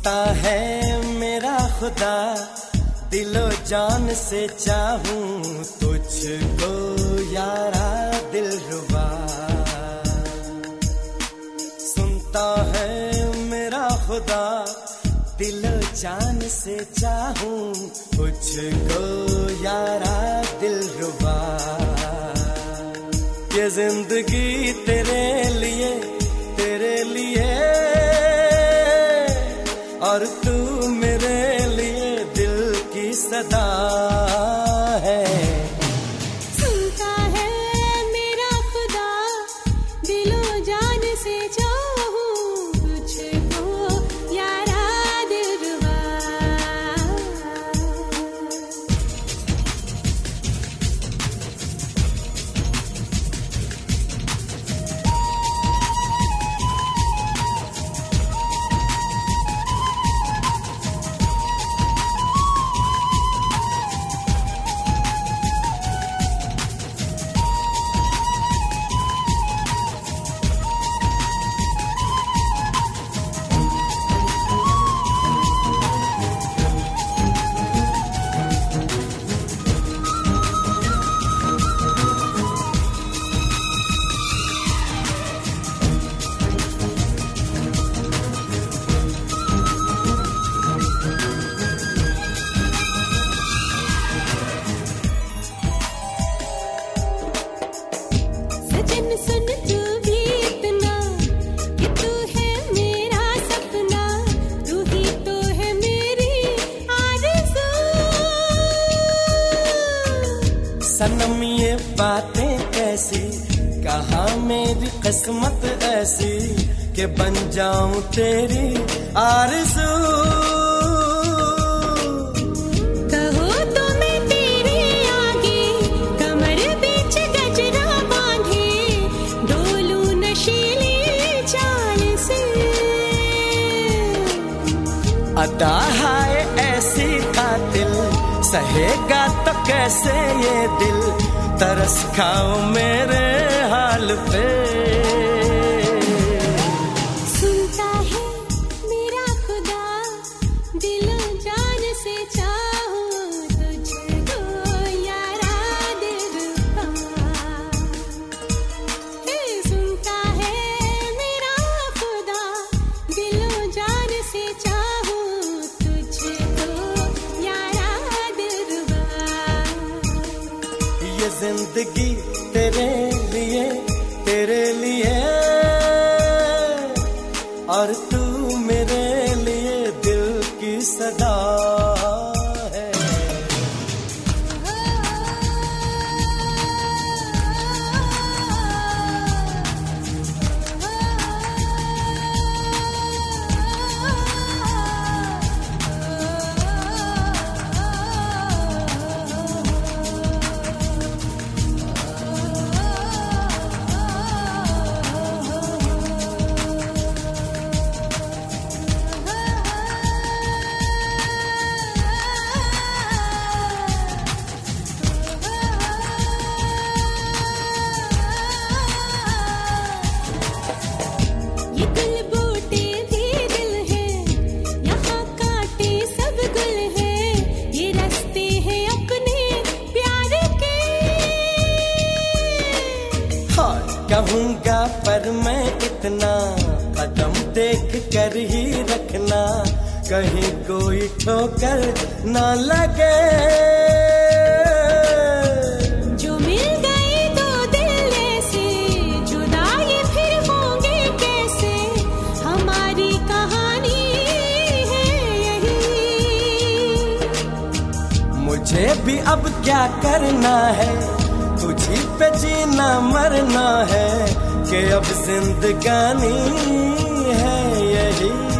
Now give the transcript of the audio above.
सुनता है मेरा खुदा, दिलो जान से चाहूं तुझको यारा दिलरुबा। सुनता है मेरा खुदा, दिलो जान से चाहूं तुझको यारा दिलरुबा। ये जिंदगी तेरे लिए और तू मेरे लिए दिल की सदा है। सुनता है मेरा खुदा, दिलो जान से चाहूं तुझको यारा दिलरुबा। सुन तू भी इतना कि तू है मेरा सपना, तू ही तो है मेरी आरज़ू। सनम ये बातें कैसी, कहाँ मेरी किस्मत ऐसी कि बन जाऊं तेरी आरज़ू। अदा है ऐसी कातिल, सहेगा तो कैसे ये दिल, तरस खाओ मेरे हाल पे। सुनता है मेरा खुदा, दिलो जान से चाहूं तुझको यारा दिलरुबा। सुनता है मेरा खुदा, दिलो जान से चाहूं ये जिंदगी तेरे लिए और तू मेरे लिए दिल की सदा है। कहूँगा पर मैं इतना, कदम देख कर ही रखना, कहीं कोई ठोकर ना लगे। जो मिल गए दो दिल ऐसे, जुदा ये फिर होंगे कैसे, हमारी कहानी है यही। मुझे भी अब क्या करना है, तुझी पे जीना मरना है, कि अब जिंदगानी है यही।